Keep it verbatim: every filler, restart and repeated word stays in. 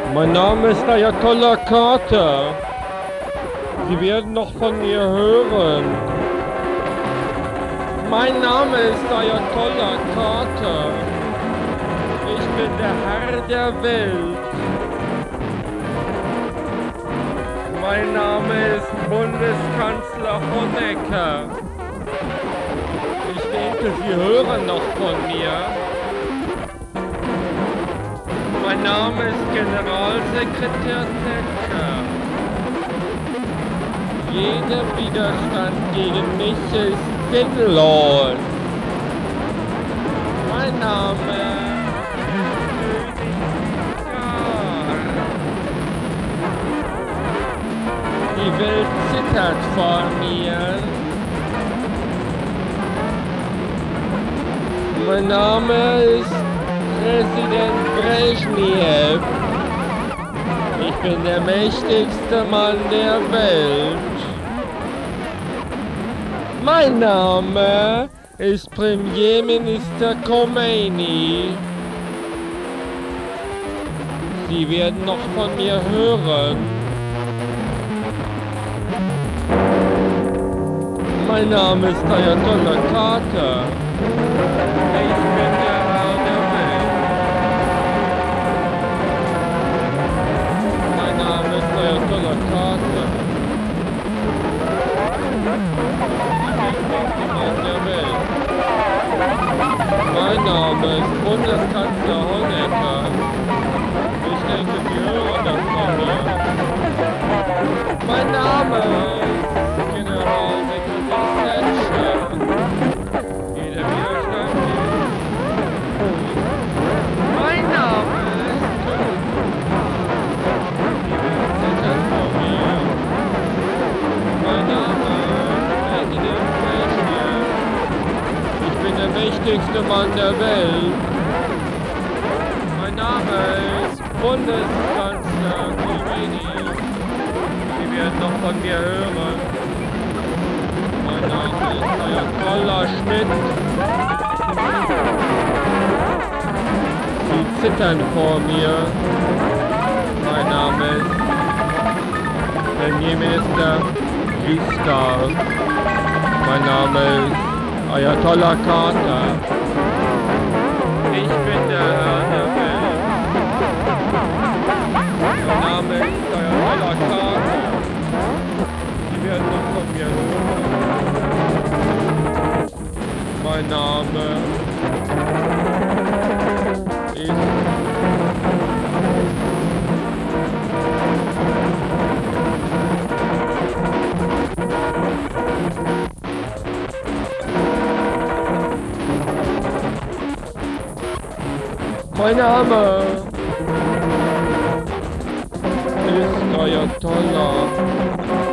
Mein Name ist Ayatollah Carter. Sie werden noch von mir hören. Mein Name ist Ayatollah Carter. Ich bin der Herr der Welt. Mein Name ist Bundeskanzler Honecker. Ich denke, Sie hören noch von mir. Mein Name ist Generalsekretär Thatcher. Jeder Widerstand gegen mich ist sinnlos. Mein Name ist König Zar. Die Welt zittert vor mir. Mein Name ist Präsident Brezhnev. Ich bin der mächtigste Mann der Welt. Mein Name ist Premierminister Khomeini. Sie werden noch von mir hören. Mein Name ist Ayatollah Carter. Ich bin der Herr der Welt. Mein Name ist Ayatollah Carter. Mein Name ist Bundeskanzler Honecker. Ich denke, Sie hören das von mir. Mein Name ist Generalsekretär Thatcher. Jeder Widerstand geht. Mein Name ist König. Die Welt zittert vor mir. Mein Name ist Präsident Brezhnev. Ich bin der mächtigste Mann der Welt. Mein Name ist Bundeskanzler Khomeini. Sie werden noch von mir hören. Mein Name ist Ayatollah Schmidt. Sie zittern vor mir. Mein Name ist Premierminister Giscard. Mein Name ist Ayatollah Carter. Ich bin der Herr der Welt. Mein Name ist Ayatollah Carter. Sie werden noch von mir hören. Mein Name ist Mein Name ist Ayatollah